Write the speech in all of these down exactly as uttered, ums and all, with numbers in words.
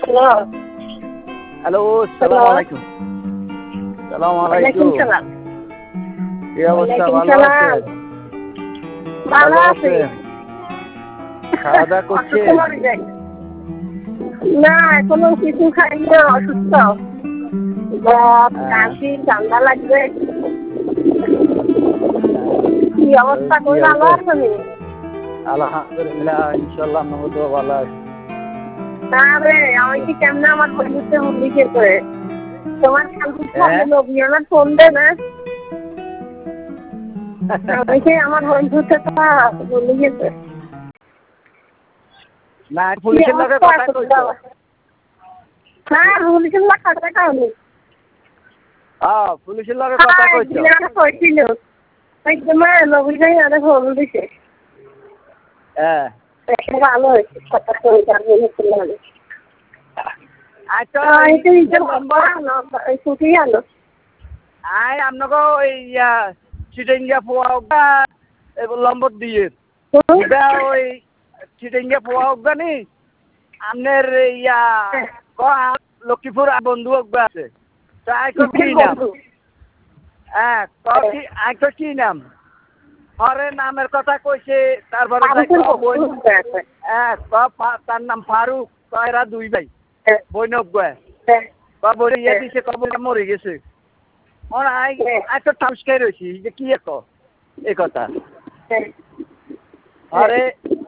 Hello hello সালাম আলাইকুম। সালাম আলাইকুম। কি অবস্থা? ভালো আছেন? ভালো আছি। খাওয়া দাওয়া করছেন? না এখনো কিছু খাইনি, অসুস্থ। কাশি ঠান্ডা লাগবে। কি অবস্থা? কই ভালো আছেন? আলহামদুলিল্লাহ, ইনশাল্লাহ আমরা তো ভালো আছি। না রে, আমি কি কেমনে আমার বন্ধুতে লিখে করে তোমার খালু ফোন দে না। আমি আমার বন্ধুতে তো লিখেছে না, পুলিশের লগে কথা কইছো? হ্যাঁ, পুলিশের লগে কথা কইনি। হ্যাঁ, পুলিশের লগে কথা কইছো? হ্যাঁ, কইছিল। এই তোমার নবী ভাই আরে ফোন দিছে। হ্যাঁ, ভালো হয়েছে কথা কইতে আমি বলছিলাম। আচ্ছা, এই তো এই নম্বর না, এই ছুটি আলো। আই আপনাকে ওই ইয়া চিটেঙ্গা পোয়া নম্বর দিয়ে এটা ওই চিটেঙ্গা পোয়া হোক নি আপনার ইয়া লক্ষ্মীপুর বন্ধু হোক আছে তাই কি নাম? হ্যাঁ, আইতো কি নাম? হরে নামের কথা কইছে, তারপরে হ্যাঁ তার নাম ফারুক, এরা দুই ভাই বৈনব বই ইয়ে দিছে, কবর মরে গেছে। আচ্ছা থামসকাই রয়েছি যে কি এক এ কথা। আরে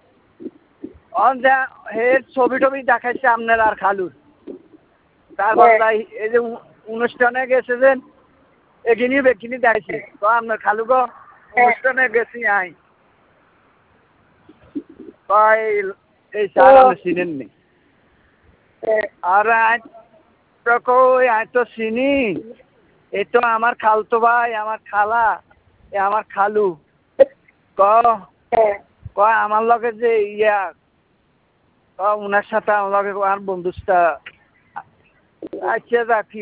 হে ছবি টবি দেখাইছে আপনার আর খালুর। তারপর তাই এই যে অনুষ্ঠানে গেছে যে এগিনি বেগিনি দেখাইছে তো আপনার খালু গো অনুষ্ঠানে গেছি আই এই সার আমরা চিনেননি। আর কই আই তো চিনি, এই তো আমার খালতো ভাই, আমার খালা, আমার খালু। ক ক আমার লগে যে ইয়া ক উনার সাথে আমার লগে আর বন্ধুটা। আচ্ছা রাখি।